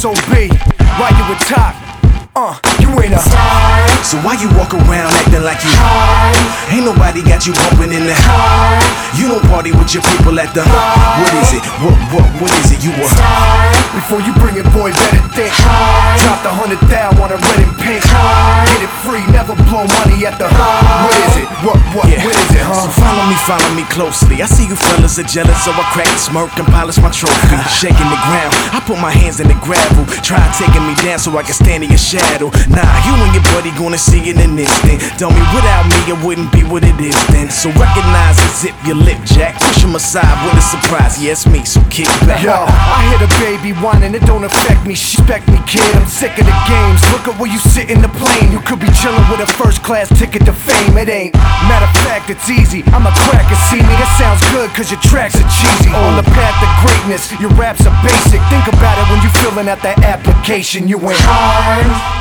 SOB, why you a top? You ain't a star. So why you walk around acting like you hard? Ain't nobody got you bumping in the Hard. You don't party with your people at the What is it? What is it? You a Star. Before you bring it, boy, better think. Hard. Drop the 100,000 on a red and pink. Hard. Get it free, never blow money at the What is it? What is it, So follow me closely. I see you fellas are jealous, so I crack the smirk and polish my trophy. Shaking the ground, I put my hands in the gravel. Try taking me down so I can stand in your shadow. Nah, you and your buddy gonna see it in an instant. Tell me without me it wouldn't be what it is then. So recognize and zip your lip, Jack. Push him aside with a surprise. Yes, me, so kick back. Yo, I hear the baby whining, it don't affect me. She respect me, kid, I'm sick of the games. Look at where you sit in the plane. You could be chillin' with a first class ticket to fame. It ain't, matter of fact, it's easy. I'm a cracker, see me, that sounds good cause your tracks are cheesy. On the path to greatness, your raps are basic. Think about it when you fillin' out that application. You ain't hard.